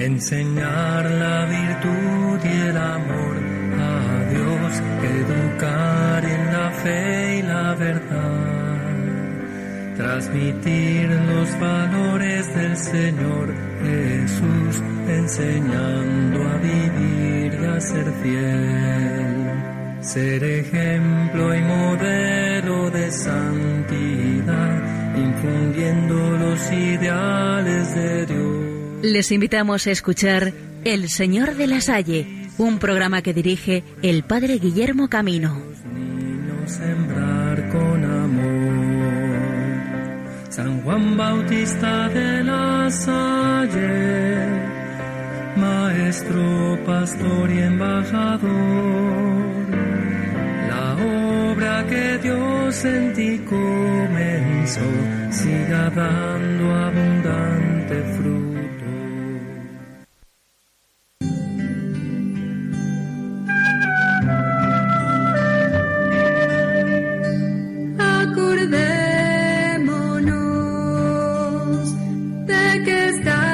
enseñar la virtud y el amor a Dios, educar en la fe y la verdad, transmitir los valores del Señor Jesús, enseñando a vivir y a ser fiel, ser ejemplo y modelo de santidad, infundiendo los ideales de Dios. Les invitamos a escuchar El Señor de la Salle, un programa que dirige el Padre Guillermo Camino. Los niños sembrar con amor. San Juan Bautista de la Salle, maestro, pastor y embajador, la obra que Dios en ti comenzó siga dando abundante fruto. Acordémonos de que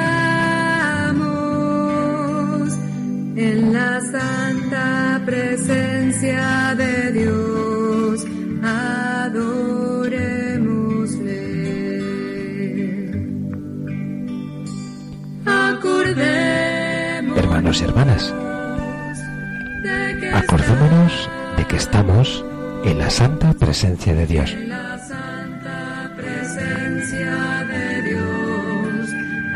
estamos en la santa presencia de Dios, adorémosle. Acordémonos, hermanos y hermanas, acordémonos de que estamos en la santa presencia de Dios. en la santa presencia de Dios,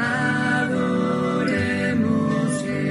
adorémosle.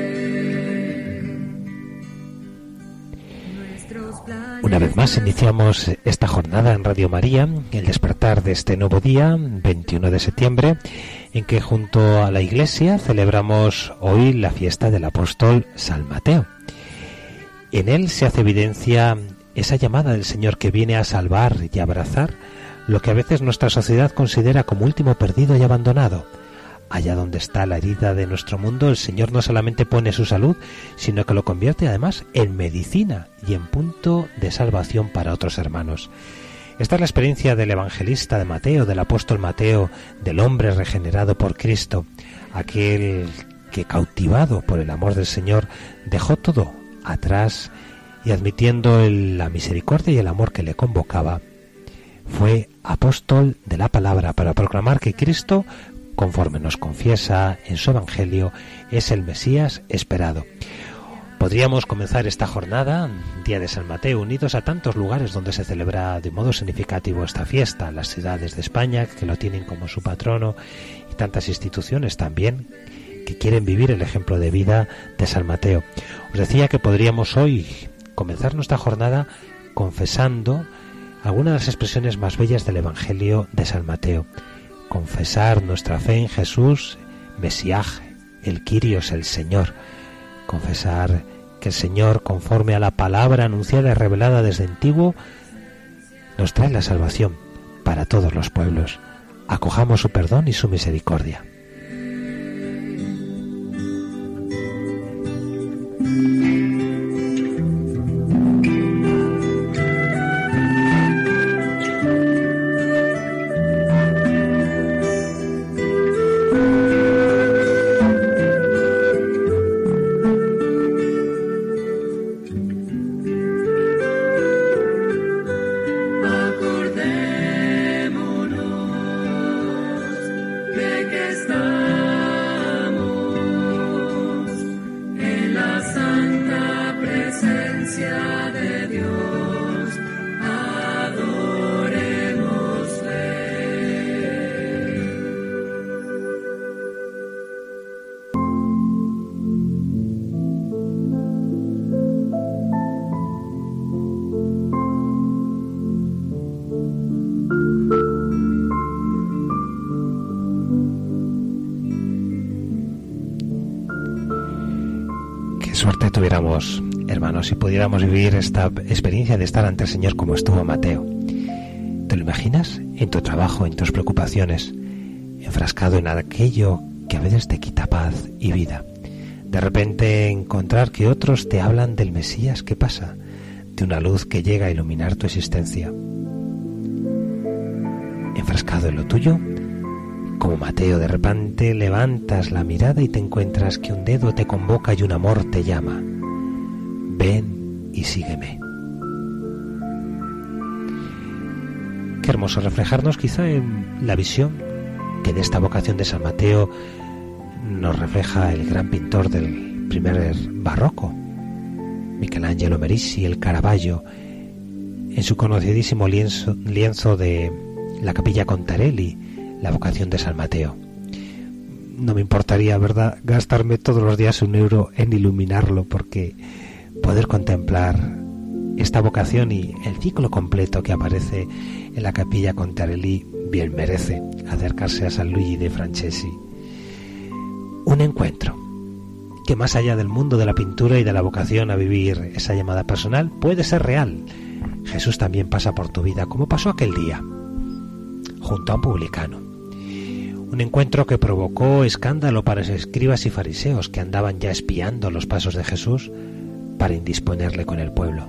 Una vez más iniciamos esta jornada en Radio María, el despertar de este nuevo día, 21 de septiembre, en que junto a la Iglesia celebramos hoy la fiesta del apóstol San Mateo. En él se hace evidencia esa llamada del Señor que viene a salvar y abrazar lo que a veces nuestra sociedad considera como último perdido y abandonado. Allá donde está la herida de nuestro mundo, el Señor no solamente pone su salud, sino que lo convierte además en medicina y en punto de salvación para otros hermanos. Esta es la experiencia del evangelista de Mateo, del apóstol Mateo, del hombre regenerado por Cristo, aquel que, cautivado por el amor del Señor, dejó todo atrás y, admitiendo la misericordia y el amor que le convocaba, fue apóstol de la palabra para proclamar que Cristo, conforme nos confiesa en su Evangelio, es el Mesías esperado. Podríamos comenzar esta jornada, Día de San Mateo, unidos a tantos lugares donde se celebra de modo significativo esta fiesta, las ciudades de España que lo tienen como su patrono y tantas instituciones también que quieren vivir el ejemplo de vida de San Mateo. Os decía que podríamos hoy comenzar nuestra jornada confesando algunas de las expresiones más bellas del Evangelio de San Mateo. Confesar nuestra fe en Jesús, Mesías, el Kyrios, el Señor. Confesar que el Señor, conforme a la palabra anunciada y revelada desde antiguo, nos trae la salvación para todos los pueblos. Acojamos su perdón y su misericordia. Suerte tuviéramos, hermanos, si pudiéramos vivir esta experiencia de estar ante el Señor como estuvo Mateo. ¿Te lo imaginas? En tu trabajo, en tus preocupaciones, enfrascado en aquello que a veces te quita paz y vida. De repente encontrar que otros te hablan del Mesías que pasa, de una luz que llega a iluminar tu existencia. Enfrascado en lo tuyo, Como Mateo, de repente levantas la mirada y te encuentras que un dedo te convoca y un amor te llama. Ven y sígueme. Qué hermoso reflejarnos quizá en la visión que de esta vocación de San Mateo nos refleja el gran pintor del primer barroco, Michelangelo Merisi, el Caravaggio, en su conocidísimo lienzo de la Capilla Contarelli, la vocación de San Mateo. No me importaría, ¿verdad?, gastarme todos los días €1 en iluminarlo, porque poder contemplar esta vocación y el ciclo completo que aparece en la Capilla Contarelli bien merece acercarse a San Luigi de Franceschi. Un encuentro que, más allá del mundo de la pintura y de la vocación a vivir esa llamada personal, puede ser real. Jesús también pasa por tu vida, como pasó aquel día, junto a un publicano. Un encuentro que provocó escándalo para los escribas y fariseos, que andaban ya espiando los pasos de Jesús para indisponerle con el pueblo.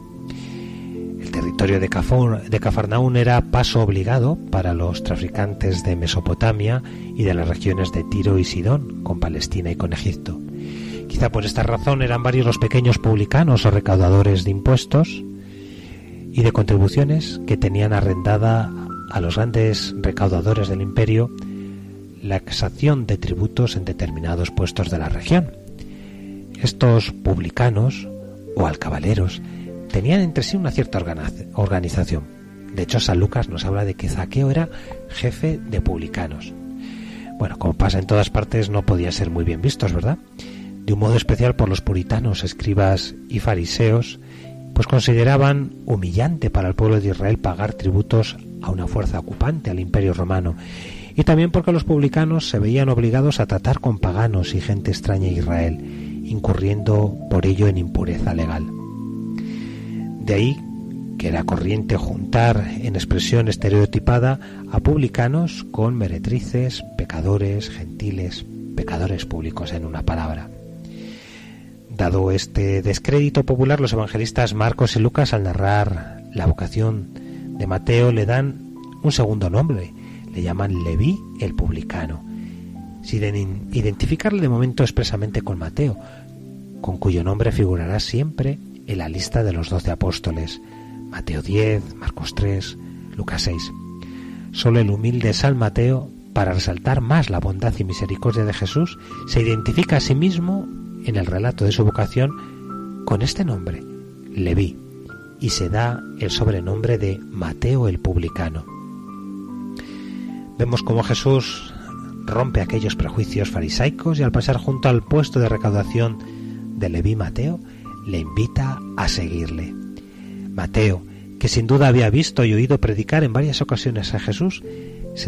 El territorio de Cafarnaún era paso obligado para los traficantes de Mesopotamia y de las regiones de Tiro y Sidón, con Palestina y con Egipto. Quizá por esta razón eran varios los pequeños publicanos o recaudadores de impuestos y de contribuciones que tenían arrendada a los grandes recaudadores del imperio la exacción de tributos en determinados puestos de la región. Estos publicanos o alcabaleros tenían entre sí una cierta organización. De hecho, San Lucas nos habla de que Zaqueo era jefe de publicanos. Bueno, como pasa en todas partes, no podían ser muy bien vistos, ¿verdad? De un modo especial por los puritanos, escribas y fariseos, pues consideraban humillante para el pueblo de Israel pagar tributos a una fuerza ocupante, al Imperio Romano, y también porque los publicanos se veían obligados a tratar con paganos y gente extraña a Israel, incurriendo por ello en impureza legal. De ahí que era corriente juntar en expresión estereotipada a publicanos con meretrices, pecadores, gentiles, pecadores públicos, en una palabra. Dado este descrédito popular, los evangelistas Marcos y Lucas, al narrar la vocación de Mateo, le dan un segundo nombre, le llaman Leví el publicano, sin identificarle de momento expresamente con Mateo, con cuyo nombre figurará siempre en la lista de los 12 apóstoles, Mateo 10, Marcos 3, Lucas 6. Solo el humilde San Mateo, para resaltar más la bondad y misericordia de Jesús, se identifica a sí mismo en el relato de su vocación con este nombre, Leví, y se da el sobrenombre de Mateo el publicano. Vemos cómo Jesús rompe aquellos prejuicios farisaicos y al pasar junto al puesto de recaudación de Leví, Mateo le invita a seguirle. Mateo, que sin duda había visto y oído predicar en varias ocasiones a Jesús, se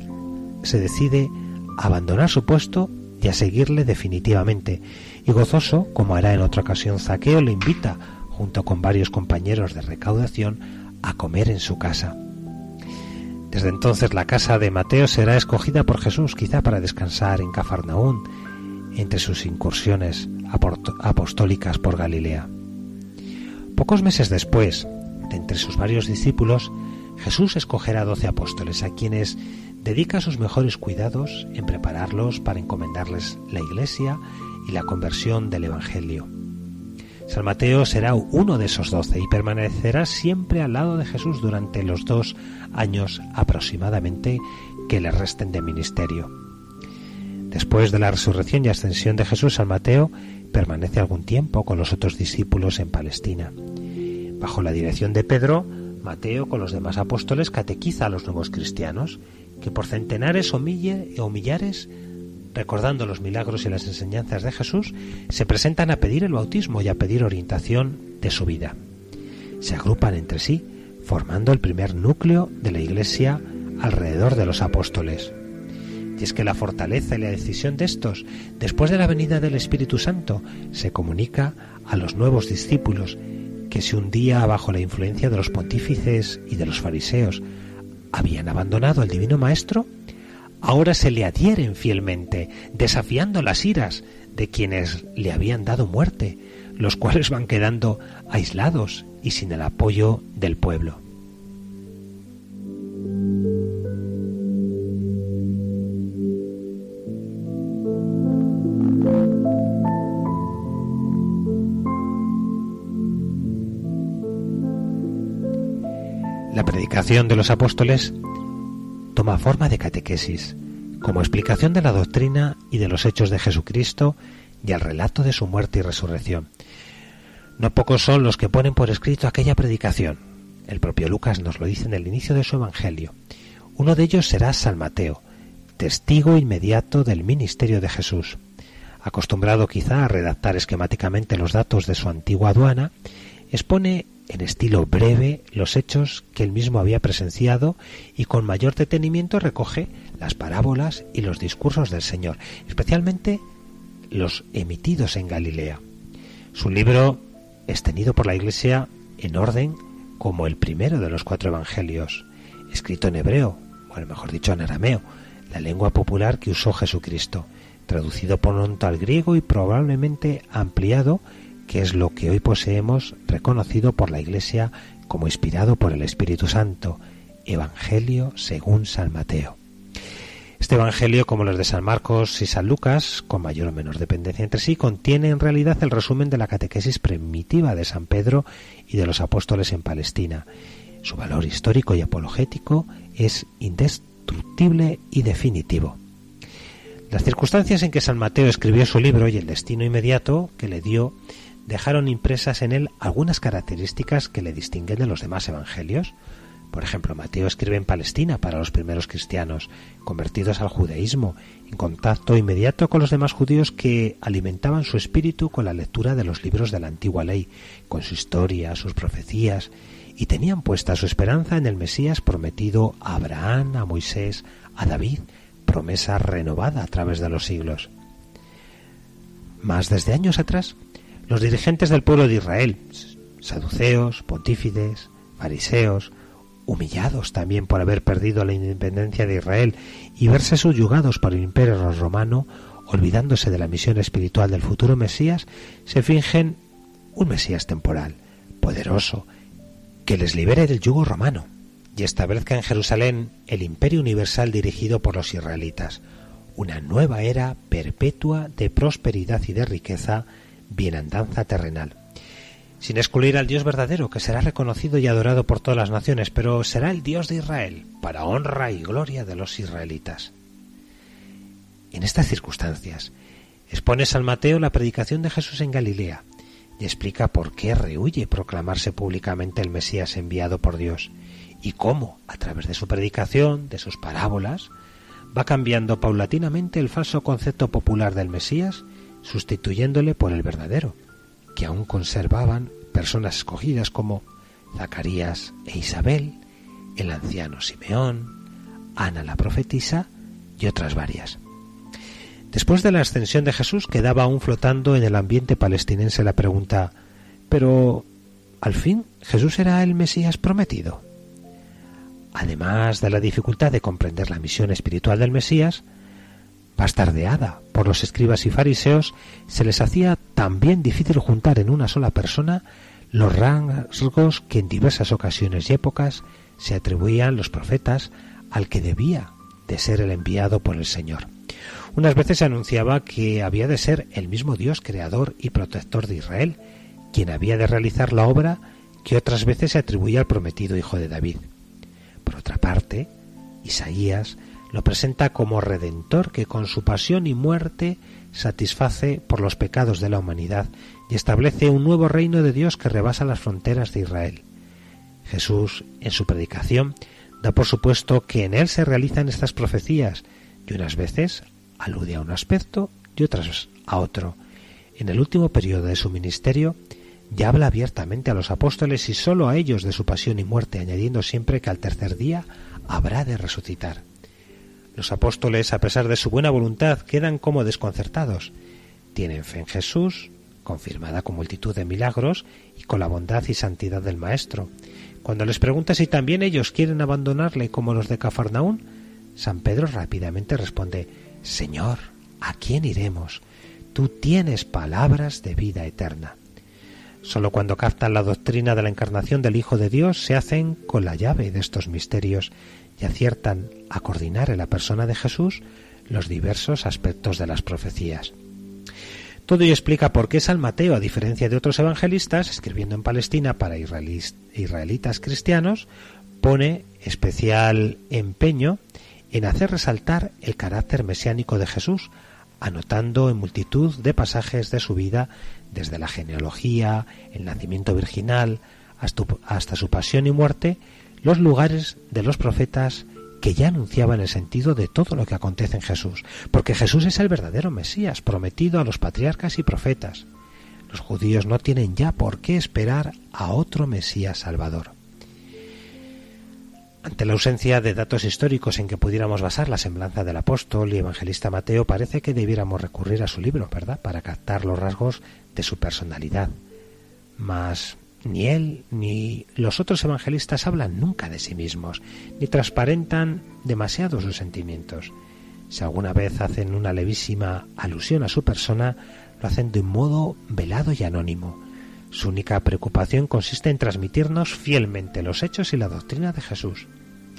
decide a abandonar su puesto y a seguirle definitivamente, y gozoso, como hará en otra ocasión Zaqueo, le invita, junto con varios compañeros de recaudación, a comer en su casa. Desde entonces la casa de Mateo será escogida por Jesús, quizá para descansar en Cafarnaún, entre sus incursiones apostólicas por Galilea. Pocos meses después, de entre sus varios discípulos, Jesús escogerá 12 apóstoles, a quienes dedica sus mejores cuidados en prepararlos para encomendarles la Iglesia y la conversión del Evangelio. San Mateo será uno de esos 12 y permanecerá siempre al lado de Jesús durante los 2 años aproximadamente que le resten de ministerio. Después de la resurrección y ascensión de Jesús, San Mateo permanece algún tiempo con los otros discípulos en Palestina. Bajo la dirección de Pedro, Mateo con los demás apóstoles catequiza a los nuevos cristianos, que por centenares o millares, recordando los milagros y las enseñanzas de Jesús, se presentan a pedir el bautismo y a pedir orientación de su vida. Se agrupan entre sí, formando el primer núcleo de la Iglesia alrededor de los apóstoles. Y es que la fortaleza y la decisión de estos, después de la venida del Espíritu Santo, se comunica a los nuevos discípulos, que si un día, bajo la influencia de los pontífices y de los fariseos, habían abandonado al Divino Maestro, ahora se le adhieren fielmente, desafiando las iras de quienes le habían dado muerte, los cuales van quedando aislados y sin el apoyo del pueblo. La predicación de los apóstoles toma forma de catequesis, como explicación de la doctrina y de los hechos de Jesucristo y el relato de su muerte y resurrección. No pocos son los que ponen por escrito aquella predicación. El propio Lucas nos lo dice en el inicio de su Evangelio. Uno de ellos será San Mateo, testigo inmediato del ministerio de Jesús. Acostumbrado quizá a redactar esquemáticamente los datos de su antigua aduana, expone en estilo breve los hechos que él mismo había presenciado y con mayor detenimiento recoge las parábolas y los discursos del Señor, especialmente los emitidos en Galilea. Su libro es tenido por la Iglesia en orden como el primero de los 4 evangelios, escrito en hebreo, o mejor dicho en arameo, la lengua popular que usó Jesucristo, traducido pronto al griego y probablemente ampliado, que es lo que hoy poseemos, reconocido por la Iglesia como inspirado por el Espíritu Santo, Evangelio según San Mateo. Este Evangelio, como los de San Marcos y San Lucas, con mayor o menor dependencia entre sí, contiene en realidad el resumen de la catequesis primitiva de San Pedro y de los apóstoles en Palestina. Su valor histórico y apologético es indestructible y definitivo. Las circunstancias en que San Mateo escribió su libro y el destino inmediato que le dio dejaron impresas en él algunas características que le distinguen de los demás evangelios. Por ejemplo, Mateo escribe en Palestina para los primeros cristianos, convertidos al judaísmo, en contacto inmediato con los demás judíos que alimentaban su espíritu con la lectura de los libros de la antigua ley, con su historia, sus profecías, y tenían puesta su esperanza en el Mesías prometido a Abraham, a Moisés, a David, promesa renovada a través de los siglos. Mas desde años atrás, los dirigentes del pueblo de Israel, saduceos, pontífices, fariseos, humillados también por haber perdido la independencia de Israel y verse subyugados por el imperio romano, olvidándose de la misión espiritual del futuro Mesías, se fingen un Mesías temporal, poderoso, que les libere del yugo romano y establezca en Jerusalén el imperio universal dirigido por los israelitas, una nueva era perpetua de prosperidad y de riqueza, bienandanza terrenal, sin excluir al Dios verdadero, que será reconocido y adorado por todas las naciones, pero será el Dios de Israel, para honra y gloria de los israelitas. En estas circunstancias, expone San Mateo la predicación de Jesús en Galilea y explica por qué rehúye proclamarse públicamente el Mesías enviado por Dios y cómo, a través de su predicación, de sus parábolas, va cambiando paulatinamente el falso concepto popular del Mesías, sustituyéndole por el verdadero, que aún conservaban personas escogidas como Zacarías e Isabel, el anciano Simeón, Ana la profetisa y otras varias. Después de la ascensión de Jesús quedaba aún flotando en el ambiente palestinense la pregunta: ¿pero al fin Jesús era el Mesías prometido? Además de la dificultad de comprender la misión espiritual del Mesías, bastardeada por los escribas y fariseos, se les hacía también difícil juntar en una sola persona los rasgos que en diversas ocasiones y épocas se atribuían los profetas al que debía de ser el enviado por el Señor. Unas veces se anunciaba que había de ser el mismo Dios creador y protector de Israel, quien había de realizar la obra que otras veces se atribuía al prometido hijo de David. Por otra parte, Isaías lo presenta como redentor que con su pasión y muerte satisface por los pecados de la humanidad y establece un nuevo reino de Dios que rebasa las fronteras de Israel. Jesús, en su predicación, da por supuesto que en él se realizan estas profecías y unas veces alude a un aspecto y otras a otro. En el último periodo de su ministerio ya habla abiertamente a los apóstoles y sólo a ellos de su pasión y muerte, añadiendo siempre que al tercer día habrá de resucitar. Los apóstoles, a pesar de su buena voluntad, quedan como desconcertados. Tienen fe en Jesús, confirmada con multitud de milagros y con la bondad y santidad del Maestro. Cuando les pregunta si también ellos quieren abandonarle como los de Cafarnaún, San Pedro rápidamente responde: Señor, ¿a quién iremos? Tú tienes palabras de vida eterna. Solo cuando captan la doctrina de la encarnación del Hijo de Dios se hacen con la llave de estos misterios y aciertan a coordinar en la persona de Jesús los diversos aspectos de las profecías. Todo ello explica por qué San Mateo, a diferencia de otros evangelistas, escribiendo en Palestina para israelitas cristianos, pone especial empeño en hacer resaltar el carácter mesiánico de Jesús, anotando en multitud de pasajes de su vida, desde la genealogía, el nacimiento virginal, hasta su pasión y muerte, los lugares de los profetas que ya anunciaban el sentido de todo lo que acontece en Jesús, porque Jesús es el verdadero Mesías, prometido a los patriarcas y profetas. Los judíos no tienen ya por qué esperar a otro Mesías Salvador. Ante la ausencia de datos históricos en que pudiéramos basar la semblanza del apóstol y evangelista Mateo, parece que debiéramos recurrir a su libro, ¿verdad?, para captar los rasgos de su personalidad. Mas ni él ni los otros evangelistas hablan nunca de sí mismos, ni transparentan demasiado sus sentimientos. Si alguna vez hacen una levísima alusión a su persona, lo hacen de un modo velado y anónimo. Su única preocupación consiste en transmitirnos fielmente los hechos y la doctrina de Jesús.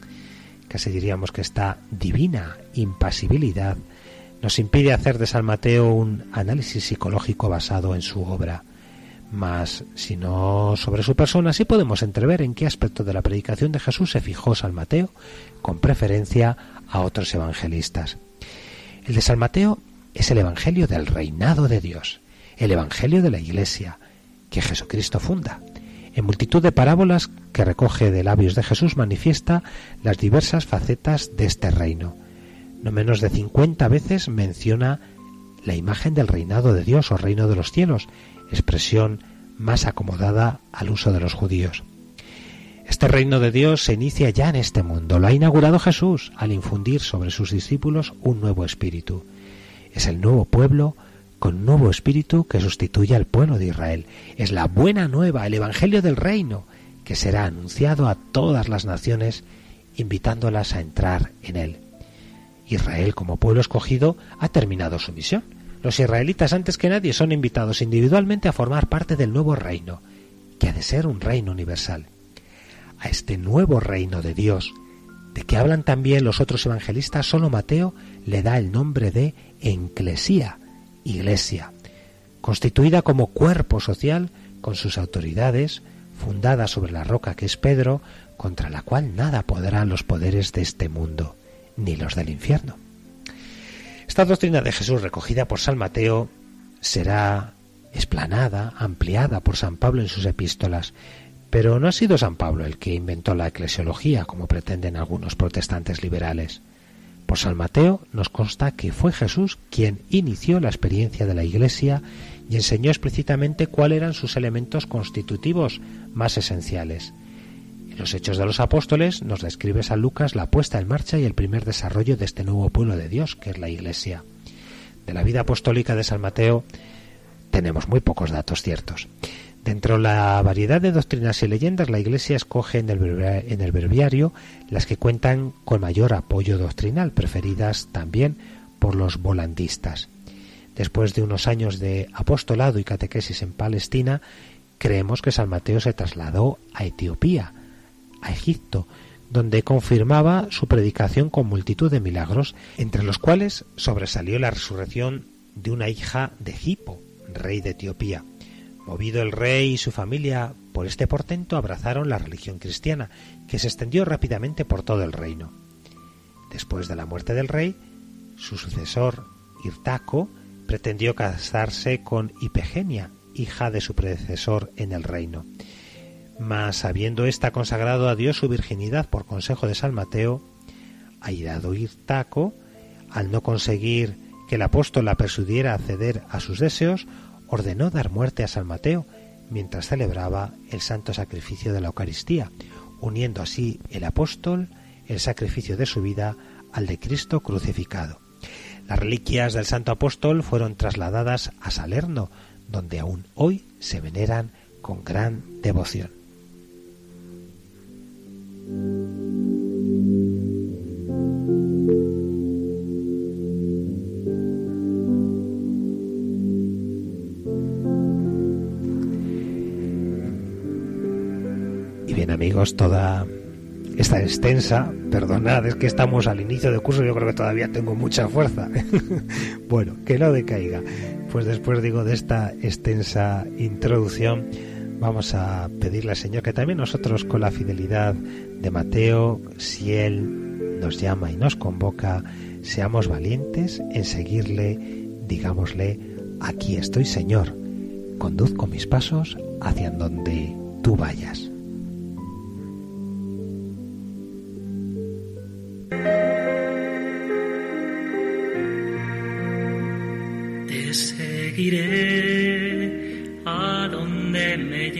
Casi diríamos que esta divina impasibilidad nos impide hacer de San Mateo un análisis psicológico basado en su obra. Mas, si no sobre su persona, sí podemos entrever en qué aspecto de la predicación de Jesús se fijó San Mateo, con preferencia a otros evangelistas. El de San Mateo es el evangelio del reinado de Dios, el evangelio de la Iglesia, que Jesucristo funda. En multitud de parábolas que recoge de labios de Jesús manifiesta las diversas facetas de este reino. No menos de 50 veces menciona la imagen del reinado de Dios o reino de los cielos, expresión más acomodada al uso de los judíos. Este reino de Dios se inicia ya en este mundo. Lo ha inaugurado Jesús al infundir sobre sus discípulos un nuevo espíritu. Es el nuevo pueblo con un nuevo espíritu que sustituye al pueblo de Israel. Es la buena nueva, el evangelio del reino, que será anunciado a todas las naciones, invitándolas a entrar en él. Israel, como pueblo escogido, ha terminado su misión. Los israelitas, antes que nadie, son invitados individualmente a formar parte del nuevo reino, que ha de ser un reino universal. A este nuevo reino de Dios, de que hablan también los otros evangelistas, solo Mateo le da el nombre de enclesía, Iglesia, constituida como cuerpo social con sus autoridades, fundada sobre la roca que es Pedro, contra la cual nada podrán los poderes de este mundo, ni los del infierno. Esta doctrina de Jesús recogida por San Mateo será explanada, ampliada por San Pablo en sus epístolas, pero no ha sido San Pablo el que inventó la eclesiología, como pretenden algunos protestantes liberales. Por San Mateo nos consta que fue Jesús quien inició la experiencia de la Iglesia y enseñó explícitamente cuáles eran sus elementos constitutivos más esenciales. En los Hechos de los Apóstoles nos describe San Lucas la puesta en marcha y el primer desarrollo de este nuevo pueblo de Dios, que es la Iglesia. De la vida apostólica de San Mateo tenemos muy pocos datos ciertos. Dentro de la variedad de doctrinas y leyendas, la Iglesia escoge en el breviario las que cuentan con mayor apoyo doctrinal, preferidas también por los volandistas. Después de unos años de apostolado y catequesis en Palestina, creemos que San Mateo se trasladó a Etiopía, a Egipto, donde confirmaba su predicación con multitud de milagros, entre los cuales sobresalió la resurrección de una hija de Hipo, rey de Etiopía. Movido el rey y su familia por este portento, abrazaron la religión cristiana, que se extendió rápidamente por todo el reino. Después de la muerte del rey, su sucesor, Hirtaco, pretendió casarse con Ifigenia, hija de su predecesor en el reino. Mas, habiendo ésta consagrado a Dios su virginidad por consejo de San Mateo, airado Hirtaco, al no conseguir que el apóstol la persuadiera a ceder a sus deseos, ordenó dar muerte a San Mateo mientras celebraba el santo sacrificio de la Eucaristía, uniendo así el apóstol el sacrificio de su vida al de Cristo crucificado. Las reliquias del santo apóstol fueron trasladadas a Salerno, donde aún hoy se veneran con gran devoción. Bien, amigos, toda esta extensa, perdonad, es que estamos al inicio del curso, yo creo que todavía tengo mucha fuerza. Bueno, que no decaiga. Pues después, digo, de esta extensa introducción, Vamos a pedirle al Señor que también nosotros, con la fidelidad de Mateo, si Él nos llama y nos convoca, seamos valientes en seguirle, digámosle: aquí estoy, Señor, conduzco mis pasos hacia donde tú vayas. Te seguiré a donde me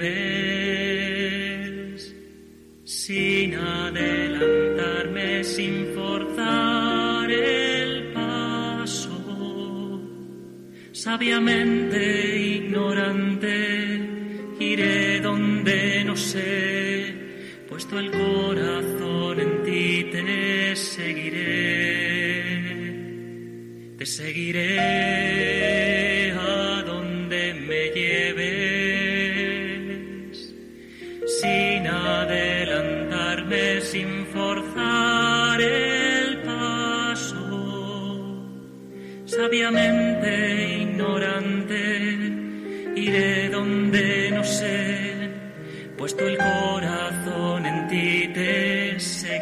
lleves, sin adelantarme, sin forzar el paso. Sabiamente ignorante, iré donde no sé, puesto el corazón en ti te seguiré. Te seguiré a donde me lleves, sin adelantarme, sin forzar el paso. Sabiamente ignorante, iré donde no sé, puesto el corazón en ti te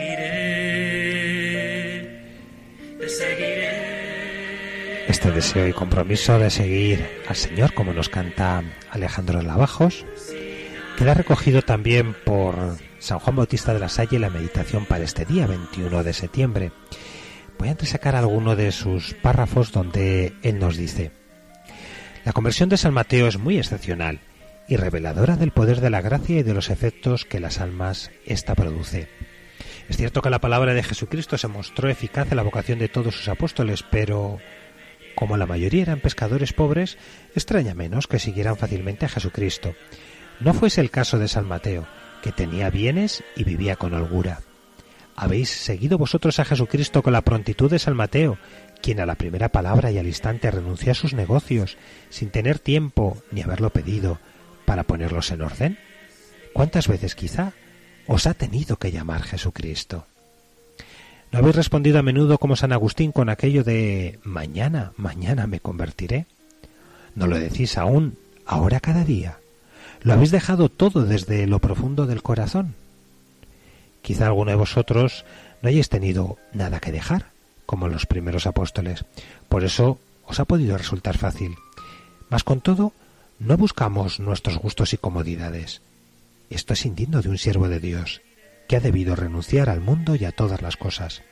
seguiré. Te seguiré. Este deseo y compromiso de seguir al Señor, como nos canta Alejandro Lavajos, queda recogido también por San Juan Bautista de la Salle en la meditación para este día, 21 de septiembre. Voy a entresacar alguno de sus párrafos donde él nos dice: la conversión de San Mateo es muy excepcional y reveladora del poder de la gracia y de los efectos que las almas ésta produce. Es cierto que la palabra de Jesucristo se mostró eficaz en la vocación de todos sus apóstoles, pero como la mayoría eran pescadores pobres, extraña menos que siguieran fácilmente a Jesucristo. No fuese el caso de San Mateo, que tenía bienes y vivía con holgura. ¿Habéis seguido vosotros a Jesucristo con la prontitud de San Mateo, quien a la primera palabra y al instante renunció a sus negocios, sin tener tiempo ni haberlo pedido, para ponerlos en orden? ¿Cuántas veces quizá os ha tenido que llamar Jesucristo? ¿No habéis respondido a menudo como San Agustín con aquello de mañana, mañana me convertiré? ¿No lo decís aún ahora cada día? ¿Lo habéis dejado todo desde lo profundo del corazón? Quizá alguno de vosotros no hayáis tenido nada que dejar, como los primeros apóstoles. Por eso os ha podido resultar fácil. Mas con todo, no buscamos nuestros gustos y comodidades. Esto es indigno de un siervo de Dios, que ha debido renunciar al mundo y a todas las cosas.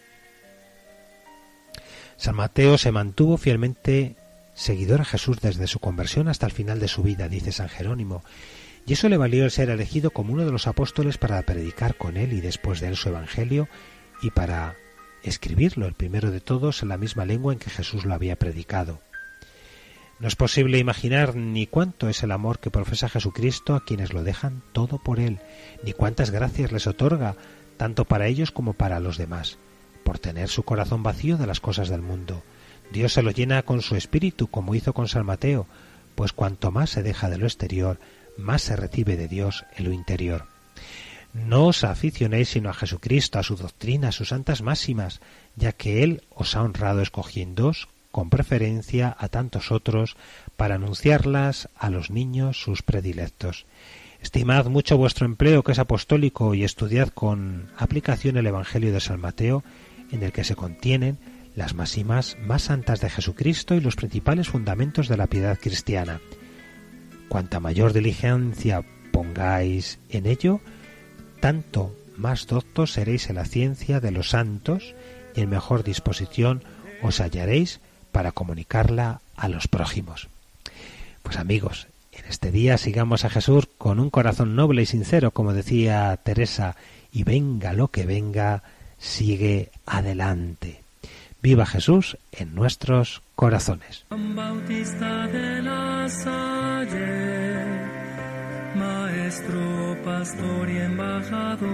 San Mateo se mantuvo fielmente seguidor a Jesús desde su conversión hasta el final de su vida, dice San Jerónimo, y eso le valió el ser elegido como uno de los apóstoles para predicar con él y después de él su evangelio y para escribirlo, el primero de todos, en la misma lengua en que Jesús lo había predicado. No es posible imaginar ni cuánto es el amor que profesa Jesucristo a quienes lo dejan todo por Él, ni cuántas gracias les otorga, tanto para ellos como para los demás, por tener su corazón vacío de las cosas del mundo. Dios se lo llena con su espíritu, como hizo con San Mateo, pues cuanto más se deja de lo exterior, más se recibe de Dios en lo interior. No os aficionéis sino a Jesucristo, a su doctrina, a sus santas máximas, ya que Él os ha honrado escogiéndoos con preferencia a tantos otros para anunciarlas a los niños sus predilectos. Estimad mucho vuestro empleo, que es apostólico, y estudiad con aplicación el Evangelio de San Mateo, en el que se contienen las máximas más santas de Jesucristo y los principales fundamentos de la piedad cristiana. Cuanta mayor diligencia pongáis en ello, tanto más doctos seréis en la ciencia de los santos y en mejor disposición os hallaréis para comunicarla a los prójimos. Pues amigos, en este día sigamos a Jesús con un corazón noble y sincero, como decía Teresa, y venga lo que venga, sigue adelante. Viva Jesús en nuestros corazones. Juan Bautista de la Salle, maestro, pastor y embajador,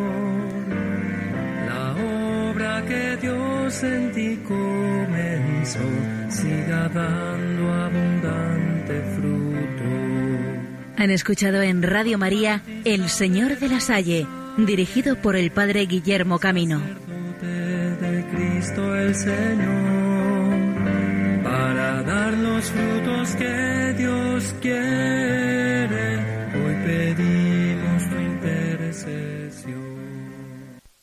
la obra que Dios en ti comenzó, siga dando abundante fruto. Han escuchado en Radio María El Señor de la Salle, dirigido por el Padre Guillermo Camino. De Cristo el Señor, para dar los frutos que Dios quiere. precioso.